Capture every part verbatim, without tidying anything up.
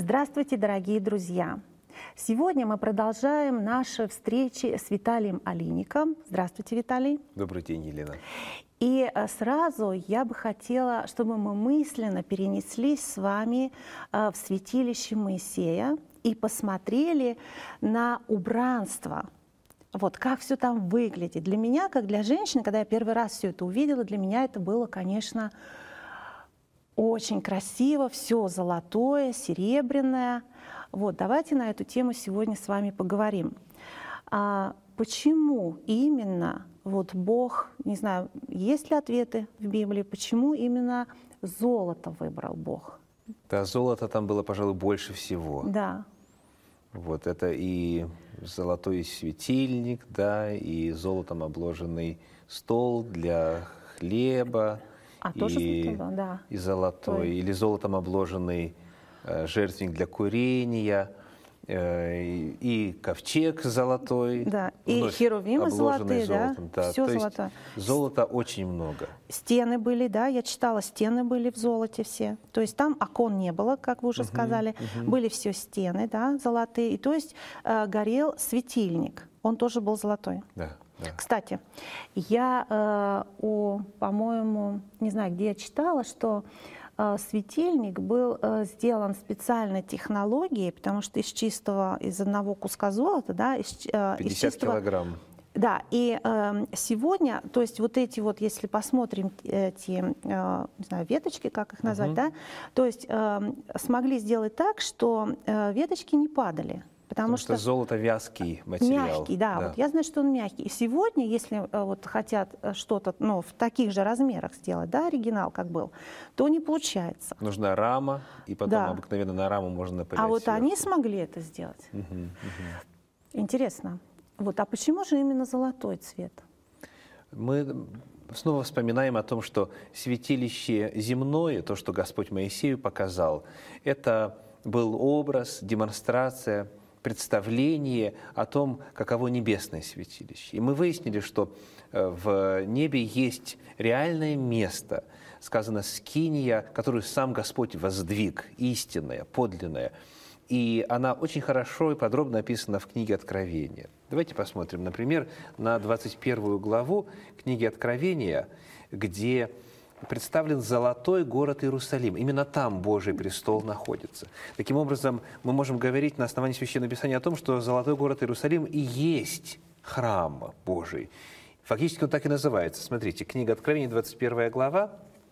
Здравствуйте, дорогие друзья! Сегодня мы продолжаем наши встречи с Виталием Алиником. Здравствуйте, Виталий. Добрый день, Елена. И сразу я бы хотела, чтобы мы мысленно перенеслись с вами в святилище Моисея и посмотрели на убранство. Вот как все там выглядит. Для меня, как для женщины, когда я первый раз все это увидела, для меня это было, конечно, очень красиво, все золотое, серебряное. Вот, давайте на эту тему сегодня с вами поговорим. А почему именно вот Бог, не знаю, есть ли ответы в Библии, почему именно золото выбрал Бог? Да, золота там было, пожалуй, больше всего. Да. Вот это и золотой светильник, да, и золотом обложенный стол для хлеба. А тоже и, золотой, да. И золотой, Ой. Или золотом обложенный э, жертвенник для курения, э, и, и ковчег золотой. Да, и херувимы золотые, золотом, да, да. все То золотое. Есть золота очень много. Стены были, да, я читала, стены были в золоте все. То есть там окон не было, как вы уже uh-huh, сказали, uh-huh. были все стены, да, золотые. И то есть э, горел светильник, он тоже был золотой. Да. Да. Кстати, я, э, о, по-моему, не знаю, где я читала, что э, светильник был э, сделан специальной технологией, потому что из чистого, из одного куска золота, да, из, э, пятьдесят из чистого, килограмм. Да, и э, сегодня, то есть вот эти вот, если посмотрим эти, э, не знаю, веточки, как их назвать, uh-huh. да, то есть э, смогли сделать так, что э, веточки не падали. Потому, Потому что, что золото вязкий материал. Мягкий, да, да. Вот я знаю, что он мягкий. И сегодня, если вот хотят что-то, ну, в таких же размерах сделать, да, оригинал как был, то не получается. Нужна рама, и потом да. обыкновенно на раму можно напылять. А вот сверху. они смогли это сделать. Угу, угу. Интересно. Вот, а почему же именно золотой цвет? Мы снова вспоминаем о том, что святилище земное, то, что Господь Моисею показал, это был образ, демонстрация, представление о том, каково небесное святилище. И мы выяснили, что в небе есть реальное место, сказано «скиния», которую сам Господь воздвиг, истинная, подлинная. И она очень хорошо и подробно описана в книге Откровения. Давайте посмотрим, например, на двадцать первую главу книги Откровения, где представлен золотой город Иерусалим. Именно там Божий престол находится. Таким образом, мы можем говорить на основании Священного Писания о том, что золотой город Иерусалим и есть храм Божий. Фактически он так и называется. Смотрите, книга Откровения, двадцать первая глава,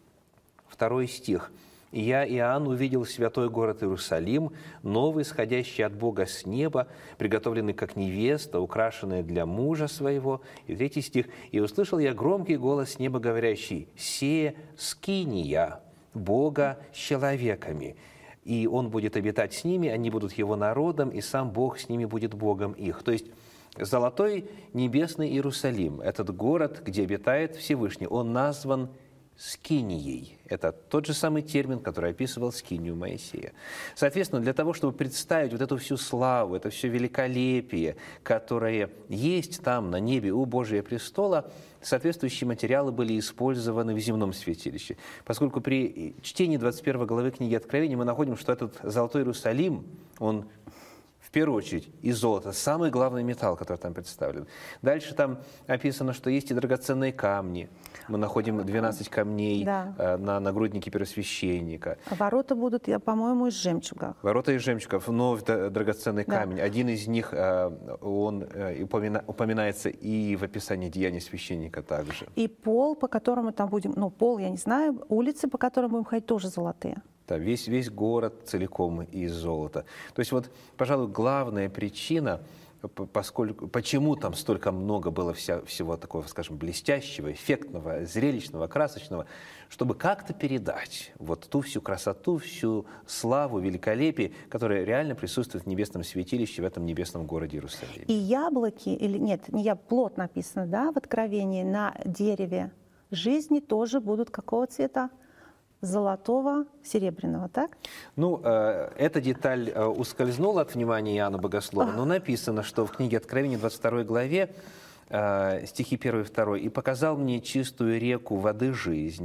второй стих. «И я, Иоанн, увидел святой город Иерусалим, новый, сходящий от Бога с неба, приготовленный как невеста, украшенная для мужа своего». И третий стих. «И услышал я громкий голос с неба, говорящий: се скиния Бога с человеками, и Он будет обитать с ними, они будут Его народом, и сам Бог с ними будет Богом их». То есть золотой небесный Иерусалим, этот город, где обитает Всевышний, он назван скинией. Это тот же самый термин, который описывал скинию Моисея. Соответственно, для того, чтобы представить вот эту всю славу, это все великолепие, которое есть там на небе у Божия престола, соответствующие материалы были использованы в земном святилище. Поскольку при чтении двадцать первой главы книги Откровения мы находим, что этот золотой Иерусалим, он в первую очередь из золота, самый главный металл, который там представлен. Дальше там описано, что есть и драгоценные камни. Мы находим двенадцать камней да. на нагруднике первосвященника. Ворота будут, по-моему, из жемчуга. Ворота из жемчугов, но драгоценный да. камень. Один из них, он упоминается и в описании деяний священника также. И пол, по которому там будем, ну, пол, я не знаю, улицы, по которым будем ходить, тоже золотые. Да, весь, весь город целиком из золота. То есть вот, пожалуй, главная причина, поскольку, почему там столько много было вся, всего такого, скажем, блестящего, эффектного, зрелищного, красочного, чтобы как-то передать вот ту всю красоту, всю славу, великолепие, которое реально присутствует в небесном святилище, в этом небесном городе Иерусалим. И яблоки, или нет, не я, плод написано, да, в Откровении, на дереве жизни тоже будут какого цвета? Золотого, серебряного, так? Ну, э, эта деталь э, ускользнула от внимания Иоанна Богослова, но написано, что в книге Откровения, двадцать второй главе, э, стихи первый и второй, «И показал мне чистую реку воды жизни,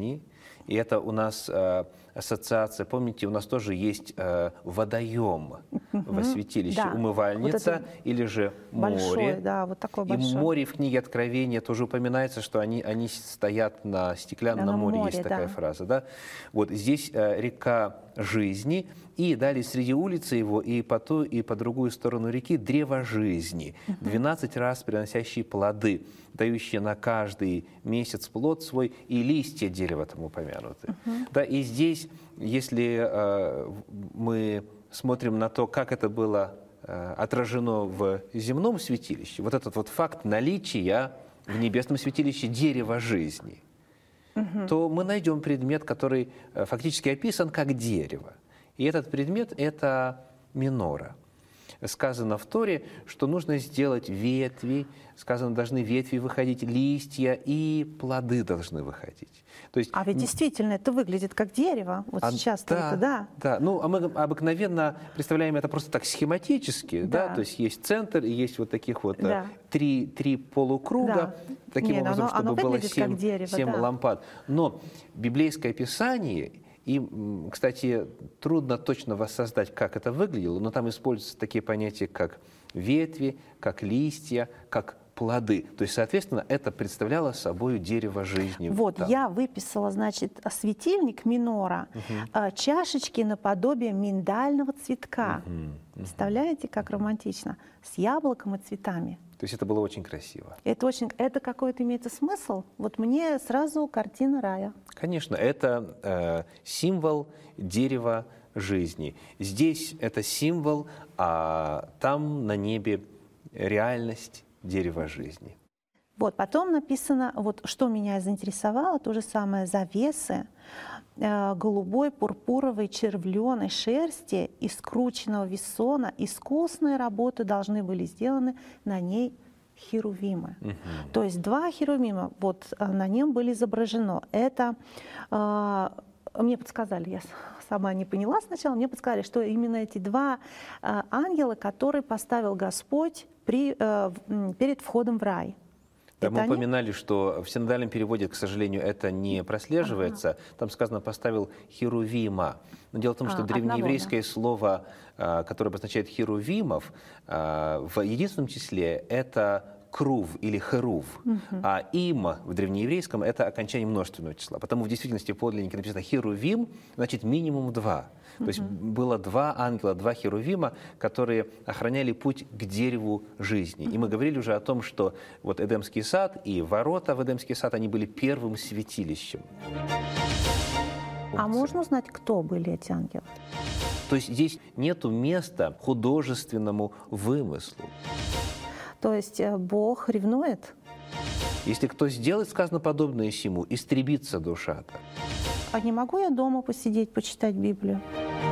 И это у нас э, ассоциация, помните, у нас тоже есть э, водоем во святилище, Да. умывальница Вот это или же большой, море. да, вот такой И большой. море в книге Откровения тоже упоминается, что они, они стоят на стеклянном На море, море, есть такая да. фраза. Да? Вот здесь э, река жизни, и далее среди улицы его и по ту, и по другую сторону реки древо жизни, двенадцать раз приносящие плоды, дающие на каждый месяц плод свой, и листья дерева там упомянуты. Uh-huh. Да, и здесь, если э, мы смотрим на то, как это было э, отражено в земном святилище, вот этот вот факт наличия в небесном святилище дерева жизни, uh-huh. то мы найдем предмет, который э, фактически описан как дерево. И этот предмет – это минора. Сказано в Торе, что нужно сделать ветви, сказано, должны ветви выходить, листья и плоды должны выходить. То есть, а ведь действительно это выглядит как дерево. Вот а, сейчас да, это, да. Да, ну, а мы обыкновенно представляем это просто так схематически, да, да? То есть есть центр и есть вот таких вот да. три, три полукруга, да. таким Нет, образом, оно, чтобы оно было семь, дерево, семь да. лампад. Но библейское Писание... И, кстати, трудно точно воссоздать, как это выглядело, но там используются такие понятия, как ветви, как листья, как плоды. То есть, соответственно, это представляло собой дерево жизни. Вот, там. я выписала, значит, светильник минора, угу. чашечки наподобие миндального цветка. Угу. Угу. Представляете, как романтично? С яблоком и цветами. То есть это было очень красиво. Это, очень, это какой-то имеется смысл? Вот мне сразу картина рая. Конечно, это э, символ дерева жизни. Здесь это символ, а там на небе реальность дерева жизни. Вот, потом написано, вот что меня заинтересовало, то же самое завесы э, голубой, пурпуровой, червленой шерсти из скрученного вессона. Искусные работы должны были сделаны на ней херувимы. Uh-huh. То есть два херувима вот на нем были изображено. Это э, мне подсказали, я сама не поняла сначала, мне подсказали, что именно эти два э, ангела, которые поставил Господь при, э, перед входом в рай. Да, это мы они? упоминали, что в синодальном переводе, к сожалению, это не прослеживается. Ага. Там сказано «поставил херувима». Но дело в том, что а, древнееврейское одного, да. слово, которое обозначает херувимов, в единственном числе это крув или херув, угу. а им в древнееврейском это окончание множественного числа. Потому в действительности в подлиннике написано херувим, значит минимум два. То есть было два ангела, два херувима, которые охраняли путь к дереву жизни. И мы говорили уже о том, что вот Эдемский сад и ворота в Эдемский сад, они были первым святилищем. А можно узнать, кто были эти ангелы? То есть здесь нету места художественному вымыслу. То есть Бог ревнует? Если кто сделает, сказано, подобное сему, истребится душа-то. А не могу я дома посидеть, почитать Библию?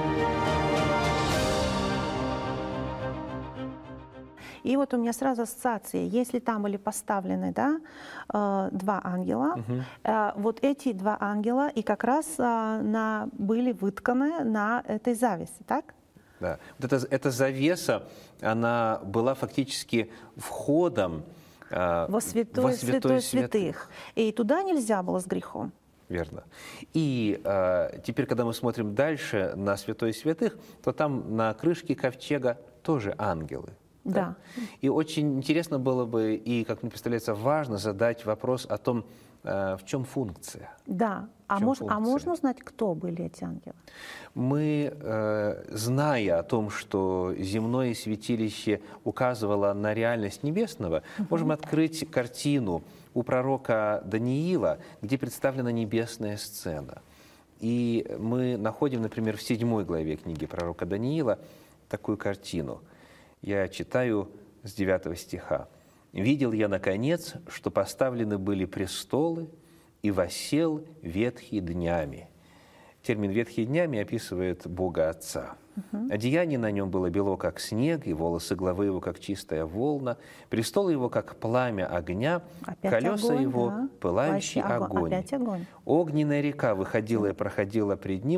И вот у меня сразу ассоциация, если там были поставлены, да, э, два ангела, угу. э, вот эти два ангела и как раз э, на, были вытканы на этой завесе, так? Да. Вот эта, эта завеса, она была фактически входом э, во святой, во святой святой святых. И туда нельзя было с грехом. Верно. И э, теперь, когда мы смотрим дальше на святой святых, то там на крышке ковчега тоже ангелы. Да. Да. И очень интересно было бы, и, как мне представляется, важно задать вопрос о том, э, в чем функция. Да. А, мож, а можно узнать, кто были эти ангелы? Мы, э, зная о том, что земное святилище указывало на реальность небесного, угу. можем открыть картину у пророка Даниила, где представлена небесная сцена. И мы находим, например, в седьмой главе книги пророка Даниила такую картину. Я читаю с девятого стиха. «Видел я, наконец, что поставлены были престолы, и воссел ветхий днями». Термин «ветхий днями» описывает Бога Отца. Uh-huh. Одеяние на нем было бело, как снег, и волосы головы его, как чистая волна, престол его, как пламя огня, опять колеса огонь, его, да. пылающий огонь. огонь. Опять огонь. Огненная река выходила и проходила пред ним,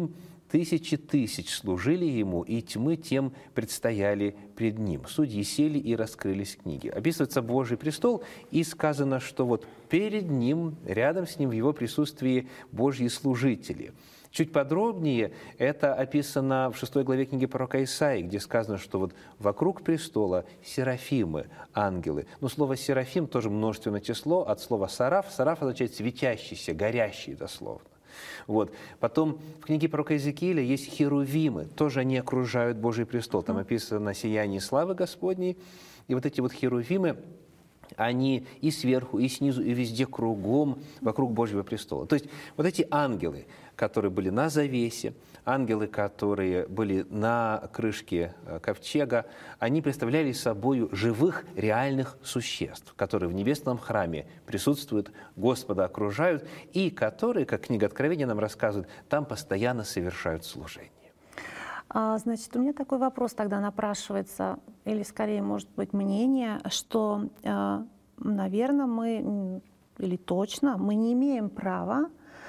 Тысячи тысяч служили ему, и тьмы тем предстояли пред ним. Судьи сели, и раскрылись книги. Описывается Божий престол, и сказано, что вот перед ним, рядом с ним, в его присутствии Божьи служители. Чуть подробнее это описано в шестой главе книги пророка Исаии, где сказано, что вот вокруг престола серафимы, ангелы. Но слово «серафим» тоже множественное число от слова «сараф». «Сараф» означает «светящийся», «горящий» дословно. Вот. Потом в книге пророка Иезекииля есть херувимы, тоже они окружают Божий престол. Там описано «сияние славы Господней». И вот эти вот херувимы, они и сверху, и снизу, и везде кругом вокруг Божьего престола. То есть вот эти ангелы, которые были на завесе, ангелы, которые были на крышке ковчега, они представляли собой живых, реальных существ, которые в небесном храме присутствуют, Господа окружают, и которые, как книга Откровения нам рассказывает, там постоянно совершают служение. А, значит, у меня такой вопрос тогда напрашивается, или скорее, может быть, мнение, что, э, наверное, мы, или точно, мы не имеем права,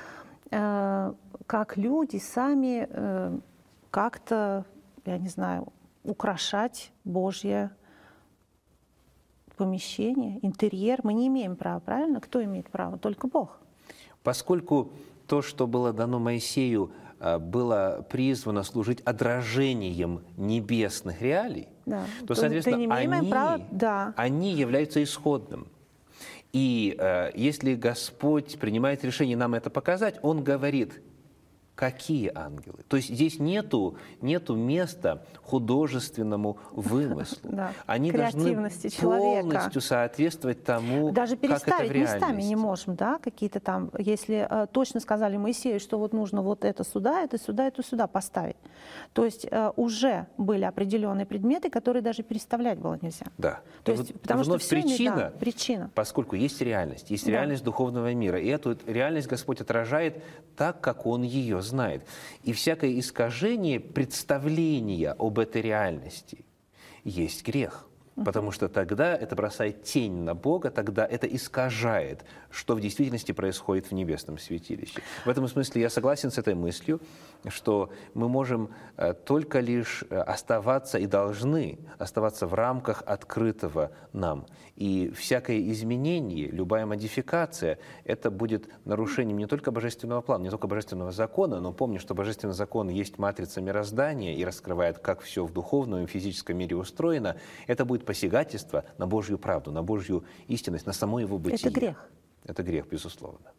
э, как люди, сами э, как-то, я не знаю, украшать Божье помещение, интерьер. Мы не имеем права, правильно? Кто имеет право? Только Бог. Поскольку то, что было дано Моисею, было призвано служить отражением небесных реалий, да. то, соответственно, они, права, да. они являются исходным. И э, если Господь принимает решение нам это показать, Он говорит, какие ангелы. То есть здесь нету, нету места художественному вымыслу. Да. Они должны полностью соответствовать тому, даже как это в реальности. Местами не можем, да, какие-то там, если э, точно сказали Моисею, что вот нужно вот это сюда, это сюда, это сюда поставить. То есть э, уже были определенные предметы, которые даже переставлять было нельзя. Да. То есть, потому что все причина, да, причина, поскольку есть реальность, есть да. реальность духовного мира, и эту реальность Господь отражает так, как Он ее знает. И всякое искажение представления об этой реальности есть грех. Потому что тогда это бросает тень на Бога, тогда это искажает, что в действительности происходит в небесном святилище. В этом смысле я согласен с этой мыслью, что мы можем только лишь оставаться и должны оставаться в рамках открытого нам. И всякое изменение, любая модификация, это будет нарушением не только божественного плана, не только божественного закона, но помни, что божественный закон есть матрица мироздания и раскрывает, как все в духовном и физическом мире устроено. Это будет посягательство на Божью правду, на Божью истинность, на само его бытие. Это грех. Это грех, безусловно.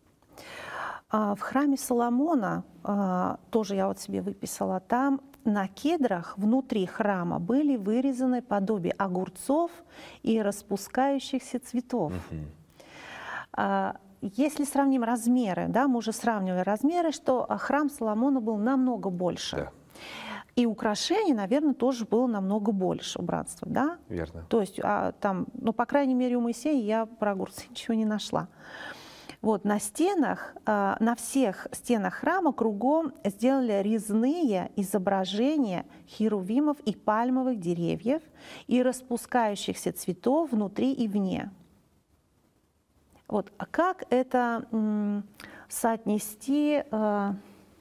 В храме Соломона, тоже я вот себе выписала, там на кедрах внутри храма были вырезаны подобие огурцов и распускающихся цветов. Uh-huh. Если сравним размеры, да, мы уже сравнивали размеры, что храм Соломона был намного больше. Да. И украшений, наверное, тоже было намного больше убранства, да? Верно. То есть а, там, ну, по крайней мере, у Моисея я про огурцы ничего не нашла. Вот, на стенах, а, на всех стенах храма кругом сделали резные изображения херувимов и пальмовых деревьев и распускающихся цветов внутри и вне. Вот, а как это м, соотнести а,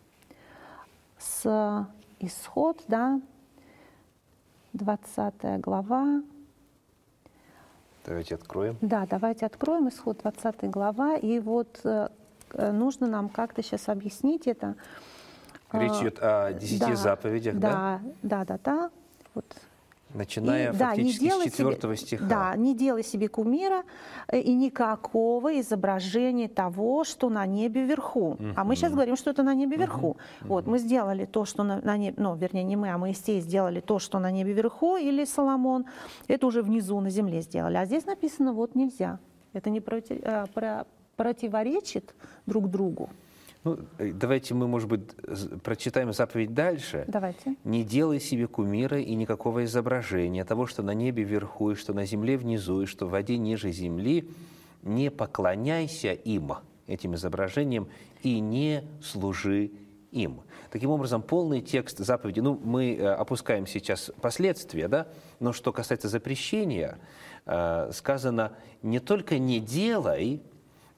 с... Исход, да, двадцатая глава. Давайте откроем. Да, давайте откроем Исход, двадцатая глава. И вот э, нужно нам как-то сейчас объяснить это. Речь идет о десяти да, заповедях, да? Да, да, да, да. Вот. Начиная и, фактически да, с четвертого себе, стиха. Да, не делай себе кумира и никакого изображения того, что на небе вверху. Uh-huh. А мы сейчас говорим, что это на небе вверху. Uh-huh. Вот, мы сделали то, что на, на небе, ну, вернее, не мы, а Моисей сделали то, что на небе вверху, или Соломон, это уже внизу на земле сделали. А здесь написано, вот нельзя. Это не проти, а, про, противоречит друг другу. Ну, давайте мы, может быть, прочитаем заповедь дальше. Давайте. «Не делай себе кумира и никакого изображения того, что на небе вверху, и что на земле внизу, и что в воде ниже земли. Не поклоняйся им, этим изображениям, и не служи им». Таким образом, полный текст заповеди, ну, мы опускаем сейчас последствия, да, но что касается запрещения, сказано не только «не делай»,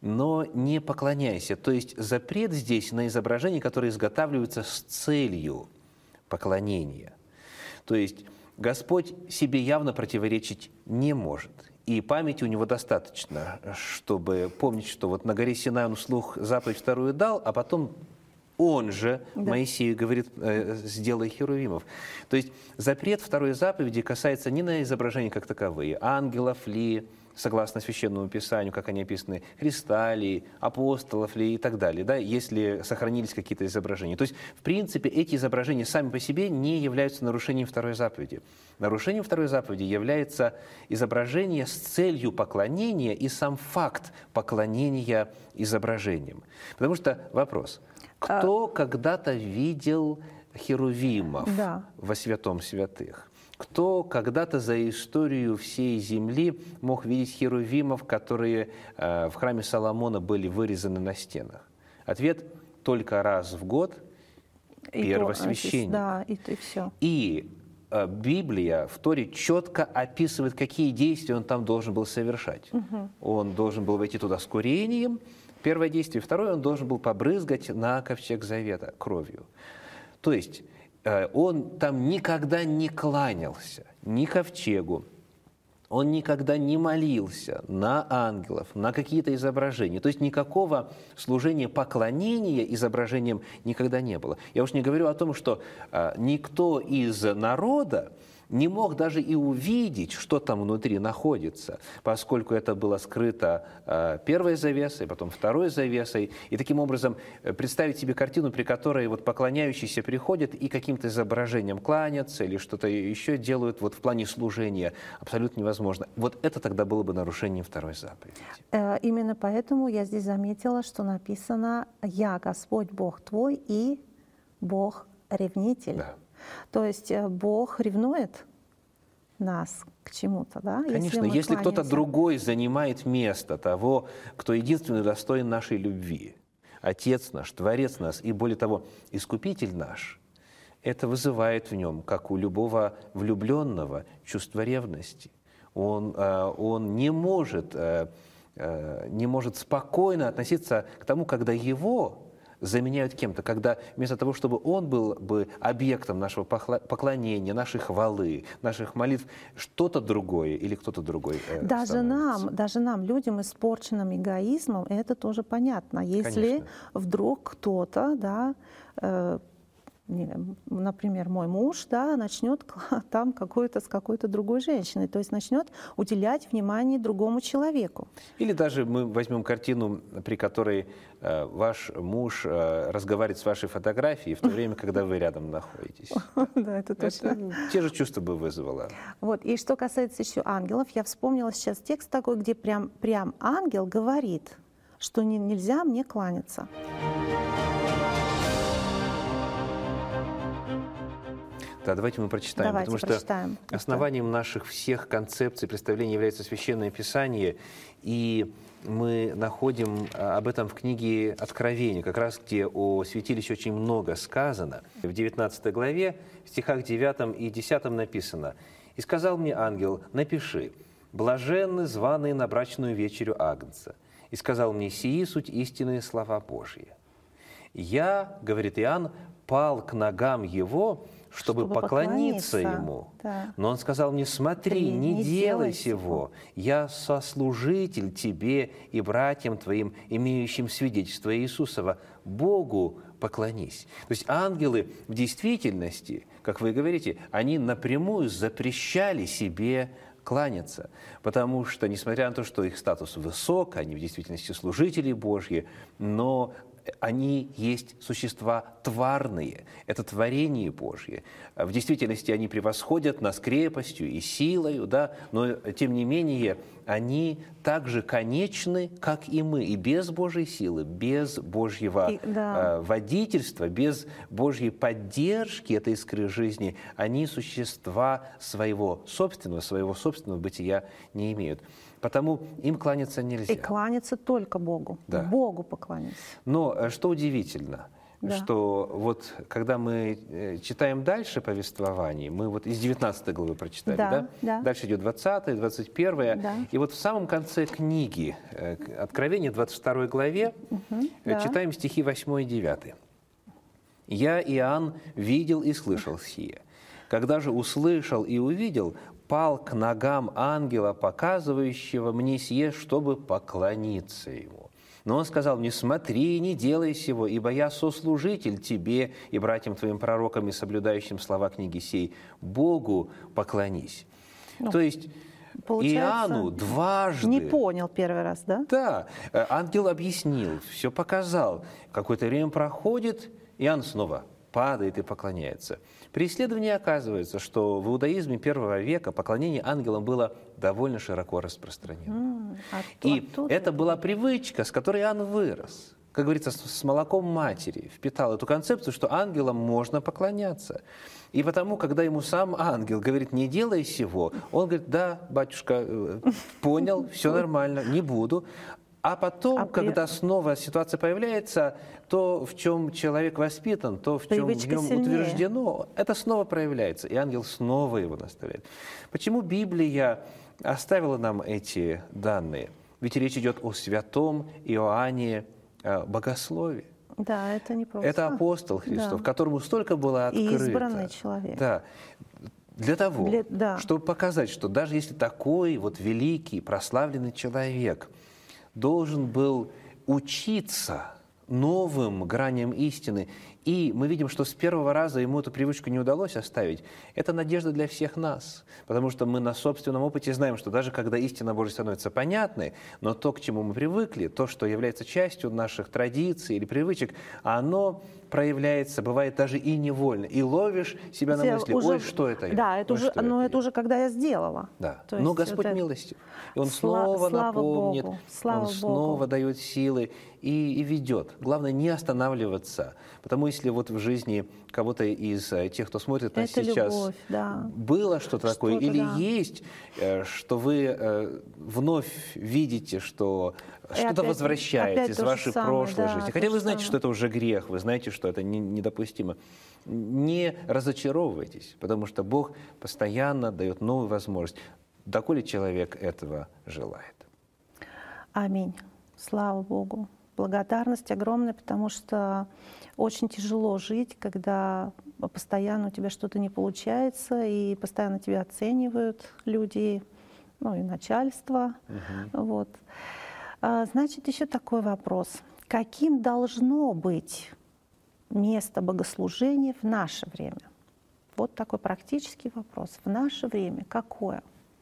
но не поклоняйся. То есть запрет здесь на изображения, которые изготавливаются с целью поклонения. То есть Господь себе явно противоречить не может. И памяти у него достаточно, чтобы помнить, что вот на горе Синай он вслух заповедь вторую дал, а потом он же да. Моисею говорит, э, сделай херувимов. То есть запрет второй заповеди касается не на изображения как таковые, ангелов ли, согласно Священному Писанию, как они описаны, Христа ли, апостолов ли и так далее, да, если сохранились какие-то изображения. То есть, в принципе, эти изображения сами по себе не являются нарушением второй заповеди. Нарушением второй заповеди является изображение с целью поклонения и сам факт поклонения изображениям. Потому что вопрос, кто а... когда-то видел херувимов да. во святом святых? Кто когда-то за историю всей земли мог видеть херувимов, которые э, в храме Соломона были вырезаны на стенах? Ответ – только раз в год первосвященник. Да, и, и все. И э, Библия в Торе четко описывает, какие действия он там должен был совершать. Угу. Он должен был войти туда с курением, первое действие. Второе, он должен был побрызгать на ковчег завета кровью. То есть он там никогда не кланялся ни ковчегу, он никогда не молился на ангелов, на какие-то изображения. То есть никакого служения поклонения изображениям никогда не было. Я уж не говорю о том, что а, никто из народа не мог даже и увидеть, что там внутри находится, поскольку это было скрыто э, первой завесой, потом второй завесой. И таким образом представить себе картину, при которой вот поклоняющиеся приходят и каким-то изображением кланятся или что-то еще делают вот в плане служения, абсолютно невозможно. Вот это тогда было бы нарушением второй заповеди. Э, именно поэтому я здесь заметила, что написано «Я Господь Бог твой и Бог ревнитель». Да. То есть Бог ревнует нас к чему-то, да? Конечно, если, если кто-то другой занимает место того, кто единственный достоин нашей любви, Отец наш, Творец нас и, более того, Искупитель наш, это вызывает в нем, как у любого влюбленного, чувство ревности. Он, он не может, не может спокойно относиться к тому, когда его заменяют кем-то, когда вместо того, чтобы он был бы объектом нашего поклонения, нашей хвалы, наших молитв, что-то другое или кто-то другой э, даже нам, даже нам, людям, испорченным эгоизмом, это тоже понятно. Если Конечно. Вдруг кто-то, да, э, например, мой муж, да, начнет там какой-то с какой-то другой женщиной, то есть начнет уделять внимание другому человеку. Или даже мы возьмем картину, при которой э, ваш муж э, разговаривает с вашей фотографией в то время, когда вы рядом находитесь. Да, это точно. Те же чувства бы вызвало. Вот. И что касается еще ангелов, я вспомнила сейчас текст такой, где прям, прям ангел говорит, что не, нельзя мне кланяться. Да, давайте мы прочитаем, давайте потому прочитаем. что основанием наших всех концепций, представлений является Священное Писание, и мы находим об этом в книге Откровения, как раз где о святилище очень много сказано. В девятнадцатой главе, в стихах девятом и десятом написано: «И сказал мне ангел, напиши, блаженны званые на брачную вечерю Агнца. И сказал мне, сии суть истинные слова Божьи. Я, — говорит Иоанн, — пал к ногам его, чтобы, чтобы поклониться, поклониться ему. Да. Но он сказал мне, смотри, не, не делай сего, я сослужитель тебе и братьям твоим, имеющим свидетельство Иисусова, Богу поклонись». То есть ангелы в действительности, как вы говорите, они напрямую запрещали себе кланяться, потому что, несмотря на то, что их статус высок, они в действительности служители Божьи, но они есть существа тварные, это творение Божье. В действительности они превосходят нас крепостью и силою, да, но тем не менее они так же конечны, как и мы, и без Божьей силы, без Божьего и, да. водительства, без Божьей поддержки этой искры жизни, они существа своего собственного, своего собственного бытия не имеют. Потому им кланяться нельзя. И кланяться только Богу. Да. Богу покланяться. Но что удивительно, да. что вот когда мы читаем дальше повествование, мы вот из девятнадцатой главы прочитали, да, да? Да. Дальше идет двадцатая, двадцать первая, да. и вот в самом конце книги Откровения, двадцать второй главе, угу, да. читаем стихи восьмой и девятый. «Я, Иоанн, видел и слышал сие. Когда же услышал и увидел, пал к ногам ангела, показывающего мне сие, чтобы поклониться ему. Но он сказал мне: смотри, не делай сего, ибо я сослужитель тебе и братьям твоим пророкам и соблюдающим слова книги сей. Богу поклонись». Ну, то есть Иоанну дважды... Не понял первый раз, да? Да. Ангел объяснил, все показал. Какое-то время проходит, Иоанн снова падает и поклоняется. При исследовании оказывается, что в иудаизме первого века поклонение ангелам было довольно широко распространено. Mm, а и оттуда... это была привычка, с которой Иоанн вырос. Как говорится, с молоком матери впитал эту концепцию, что ангелам можно поклоняться. И потому, когда ему сам ангел говорит: не делай сего, он говорит: да, батюшка, понял, все нормально, не буду. А потом, а при... когда снова ситуация появляется, то, в чем человек воспитан, то, в чем в нем сильнее. Утверждено, это снова проявляется. И ангел снова его наставляет. Почему Библия оставила нам эти данные? Ведь речь идет о святом Иоанне Богослове. Да, это не просто. Это апостол Христов, да. которому столько было открыто. И избранный человек. Да. Для того, Для... Да. чтобы показать, что даже если такой вот великий, прославленный человек должен был учиться новым граням истины, и мы видим, что с первого раза ему эту привычку не удалось оставить, это надежда для всех нас, потому что мы на собственном опыте знаем, что даже когда истина Божья становится понятной, но то, к чему мы привыкли, то, что является частью наших традиций или привычек, оно проявляется, бывает даже и невольно, и ловишь себя на мысли: уже, ой, что это я? Да, это ой, уже, но это, это уже когда я сделала. Да. То но Господь вот милостив, и Он Сла- снова слава напомнит, Богу. Слава Он снова Богу. дает силы и, и ведет. Главное не останавливаться, потому если вот в жизни кого-то из тех, кто смотрит нас это сейчас, любовь, да. было что-то, что-то такое, или да. есть, что вы вновь видите, что и что-то опять, возвращается опять из вашей самое, прошлой да, жизни. Хотя вы знаете, самое. что это уже грех, вы знаете, что это не, недопустимо. Не разочаровывайтесь, потому что Бог постоянно дает новую возможность, доколе человек этого желает. Аминь. Слава Богу. Благодарность огромная, потому что очень тяжело жить, когда постоянно у тебя что-то не получается, и постоянно тебя оценивают люди, ну и начальство. Угу. Вот. А, значит, еще такой вопрос. Каким должно быть место богослужения в наше время? Вот такой практический вопрос. В наше время какое?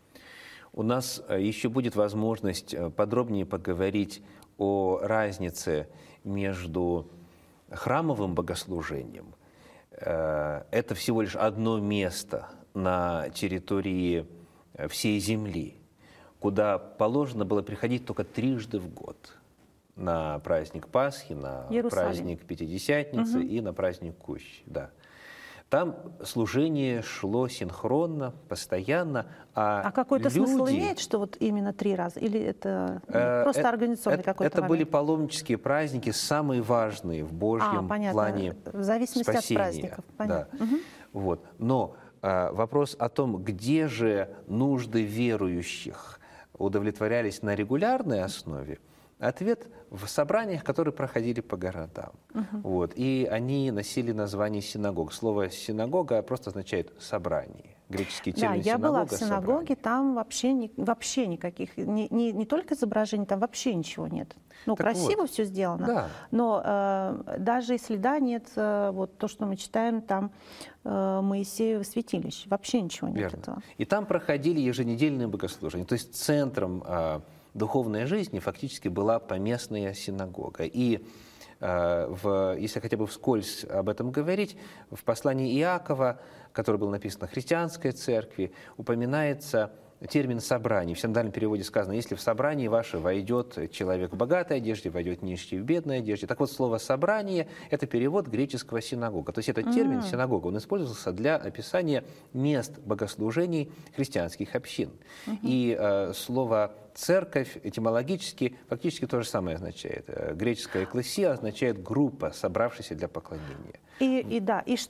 У нас еще будет возможность подробнее поговорить о разнице между храмовым богослужением. Это всего лишь одно место на территории всей земли, куда положено было приходить только трижды в год. На праздник Пасхи, на Иерусалим. Праздник Пятидесятницы угу. и на праздник Кущи. Да. Там служение шло синхронно, постоянно. А, а какой-то люди... смысл имеет, что вот именно три раза? Или это э, просто это, организационный это, какой-то Это момент? были паломнические праздники, самые важные в Божьем а, плане в зависимости спасения. от праздников. Понятно. Да. Угу. Вот. Но э, вопрос о том, где же нужды верующих удовлетворялись на регулярной основе, ответ в собраниях, которые проходили по городам. Uh-huh. Вот. И они носили название синагог. Слово «синагога» просто означает «собрание». Греческий термин «синагога». Да, я была в синагоге, собрание. Там вообще, не, вообще никаких, не, не, не только изображений, там вообще ничего нет. Ну, так красиво вот. Все сделано, да. но э, даже и следа нет, э, вот то, что мы читаем, там э, Моисеево святилище, вообще ничего нет Верно. Этого. И там проходили еженедельные богослужения. То есть центром э, духовной жизни фактически была поместная синагога. И э, в, если хотя бы вскользь об этом говорить, в послании Иакова, которое было написано христианской церкви, упоминается термин «собрание». В синодальном переводе сказано: если в собрании ваше войдет человек в богатой одежде, войдет нищий в бедной одежде. Так вот, слово «собрание» — это перевод греческого «синагога». То есть этот термин mm. «синагога», он использовался для описания мест богослужений христианских общин. Mm-hmm. И э, слово «церковь» этимологически фактически то же самое означает. Греческое «экклесия» означает «группа, собравшаяся для поклонения». И, и да, и,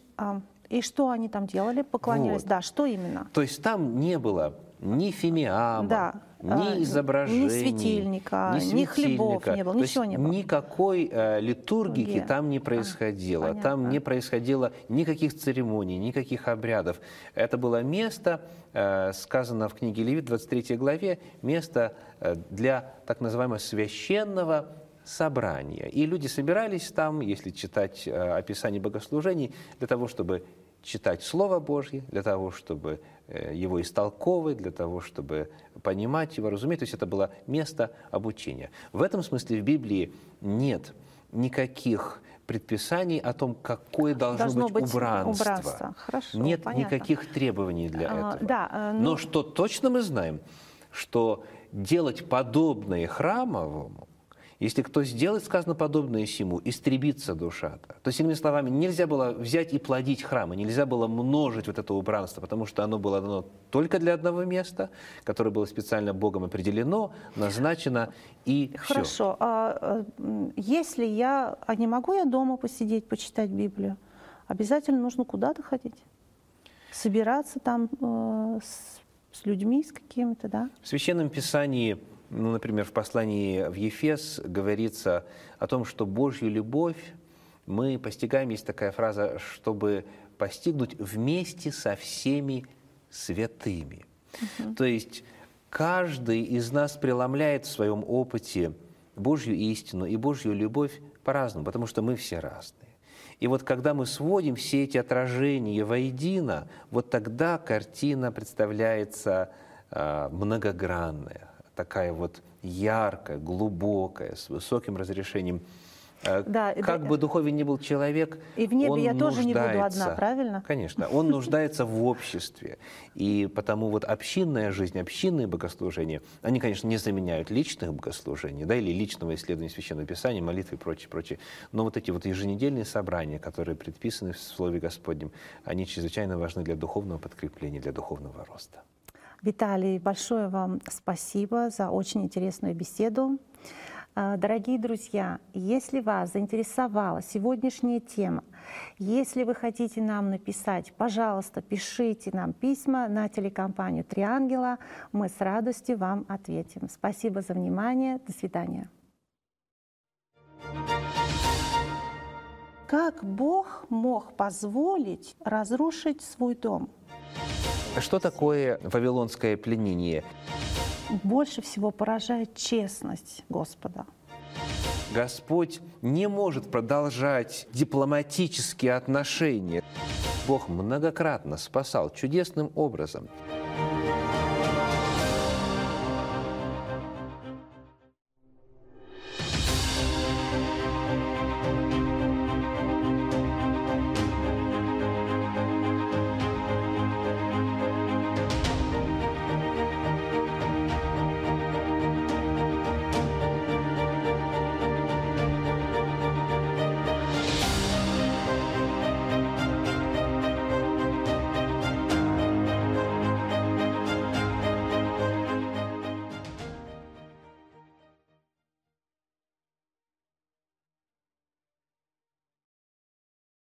и что они там делали? Поклонялись? Вот. Да, что именно? То есть там не было ни фимиама, да. ни изображений, ни светильника, ни, ни хлебов не было, То ничего есть не было. Никакой э, литургии Литургия. там не происходило. А, там не происходило никаких церемоний, никаких обрядов. Это было место, э, сказано в книге Левит, двадцать третьей главе, место э, для так называемого священного собрания. И люди собирались там, если читать э, описание богослужений, для того, чтобы читать Слово Божье, для того, чтобы его истолковывать, для того, чтобы понимать его, разуметь. То есть это было место обучения. В этом смысле в Библии нет никаких предписаний о том, какое должно, должно быть, быть убранство. убранство. Хорошо, нет понятно. никаких требований для а, этого. Да, ну... Но что точно мы знаем, что делать подобное храмовому, если кто сделает, сказано, подобное сему, истребится душа. То есть, иными словами, нельзя было взять и плодить храмы, нельзя было множить вот это убранство, потому что оно было дано только для одного места, которое было специально Богом определено, назначено, и Хорошо. все. А если я, а не могу я дома посидеть, почитать Библию? Обязательно нужно куда-то ходить? Собираться там э, с, с людьми, с какими-то, да? В Священном Писании, ну, например, в послании в Ефес говорится о том, что Божью любовь мы постигаем, есть такая фраза, чтобы постигнуть вместе со всеми святыми. Uh-huh. То есть каждый из нас преломляет в своем опыте Божью истину и Божью любовь по-разному, потому что мы все разные. И вот когда мы сводим все эти отражения воедино, вот тогда картина представляется э, многогранная, такая вот яркая, глубокая, с высоким разрешением. Да, как да, бы духовен ни был человек, и в небе он я тоже не буду нуждается, одна, правильно? Конечно, он нуждается в обществе. И потому вот общинная жизнь, общинные богослужения, они, конечно, не заменяют личных богослужений, да, или личного исследования Священного Писания, молитвы и прочее, прочее. Но вот эти вот еженедельные собрания, которые предписаны в Слове Господнем, они чрезвычайно важны для духовного подкрепления, для духовного роста. Виталий, большое вам спасибо за очень интересную беседу. Дорогие друзья, если вас заинтересовала сегодняшняя тема, если вы хотите нам написать, пожалуйста, пишите нам письма на телекомпанию «Три ангела». Мы с радостью вам ответим. Спасибо за внимание. До свидания. Как Бог мог позволить разрушить свой дом? Что такое вавилонское пленение? Больше всего поражает честность Господа. Господь не может продолжать дипломатические отношения. Бог многократно спасал чудесным образом.